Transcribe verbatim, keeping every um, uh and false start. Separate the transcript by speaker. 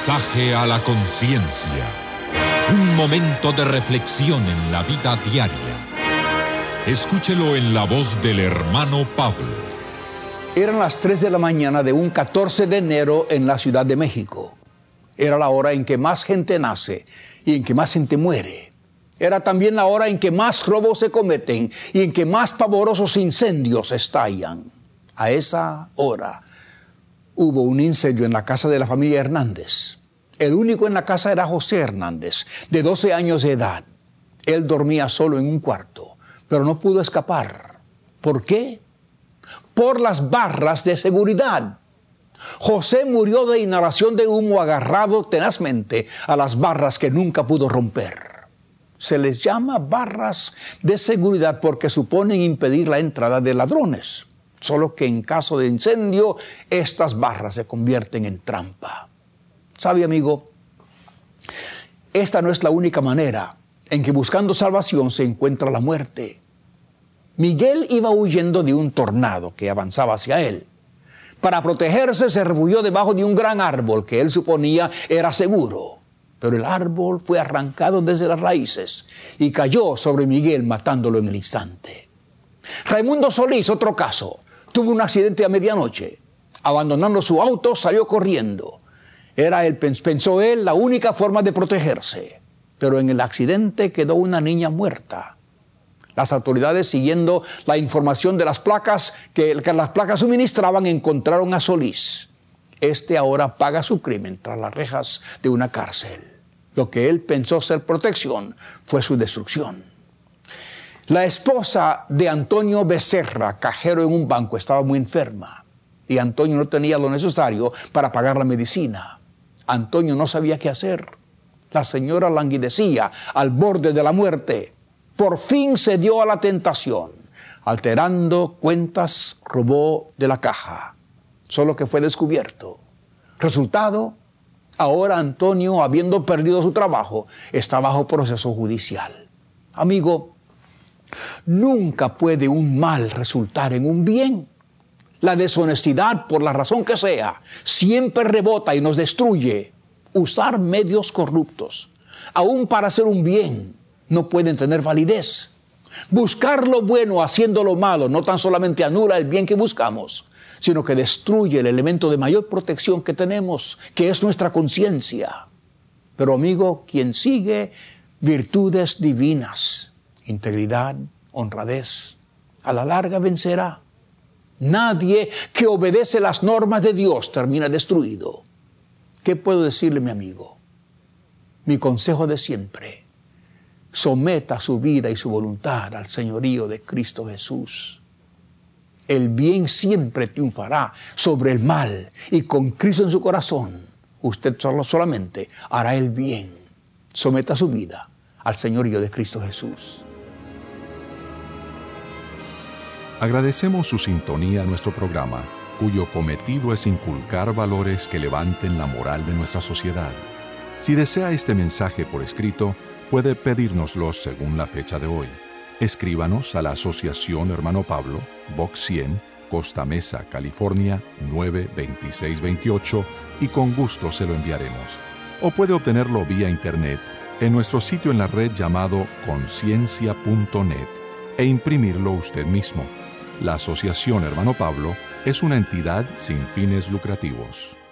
Speaker 1: Mensaje a la conciencia. Un momento de reflexión en la vida diaria. Escúchelo en la voz del hermano Pablo.
Speaker 2: Eran las tres de la mañana de un catorce de enero en la Ciudad de México. Era la hora en que más gente nace y en que más gente muere. Era también la hora en que más robos se cometen y en que más pavorosos incendios estallan. A esa hora hubo un incendio en la casa de la familia Hernández. El único en la casa era José Hernández, de doce años de edad. Él dormía solo en un cuarto, pero no pudo escapar. ¿Por qué? Por las barras de seguridad. José murió de inhalación de humo agarrado tenazmente a las barras que nunca pudo romper. Se les llama barras de seguridad porque suponen impedir la entrada de ladrones. Solo que en caso de incendio, estas barras se convierten en trampa. ¿Sabe, amigo? Esta no es la única manera en que buscando salvación se encuentra la muerte. Miguel iba huyendo de un tornado que avanzaba hacia él. Para protegerse se refugió debajo de un gran árbol que él suponía era seguro. Pero el árbol fue arrancado desde las raíces y cayó sobre Miguel matándolo en el instante. Raimundo Solís, otro caso, tuvo un accidente a medianoche. Abandonando su auto, salió corriendo. Era, él, pensó él, la única forma de protegerse. Pero en el accidente quedó una niña muerta. Las autoridades, siguiendo la información de las placas que, que las placas suministraban, encontraron a Solís. Este ahora paga su crimen tras las rejas de una cárcel. Lo que él pensó ser protección fue su destrucción. La esposa de Antonio Becerra, cajero en un banco, estaba muy enferma y Antonio no tenía lo necesario para pagar la medicina. Antonio no sabía qué hacer. La señora languidecía al borde de la muerte. Por fin cedió a la tentación. Alterando cuentas, robó de la caja. Solo que fue descubierto. Resultado, ahora Antonio, habiendo perdido su trabajo, está bajo proceso judicial. Amigo, nunca puede un mal resultar en un bien. La deshonestidad, por la razón que sea, siempre rebota y nos destruye. Usar medios corruptos, aún para hacer un bien, no pueden tener validez. Buscar lo bueno haciendo lo malo no tan solamente anula el bien que buscamos, sino que destruye el elemento de mayor protección que tenemos, que es nuestra conciencia. Pero amigo, quien sigue virtudes divinas, integridad, honradez, a la larga vencerá. Nadie que obedece las normas de Dios termina destruido. ¿Qué puedo decirle, mi amigo? Mi consejo de siempre: someta su vida y su voluntad al señorío de Cristo Jesús. El bien siempre triunfará sobre el mal y con Cristo en su corazón, usted solo, solamente hará el bien. Someta su vida al señorío de Cristo Jesús.
Speaker 3: Agradecemos su sintonía a nuestro programa, cuyo cometido es inculcar valores que levanten la moral de nuestra sociedad. Si desea este mensaje por escrito, puede pedírnoslo según la fecha de hoy. Escríbanos a la Asociación Hermano Pablo, Box cien, Costa Mesa, California, nueve dos seis dos ocho, y con gusto se lo enviaremos. O puede obtenerlo vía internet en nuestro sitio en la red llamado conciencia punto net e imprimirlo usted mismo. La Asociación Hermano Pablo es una entidad sin fines lucrativos.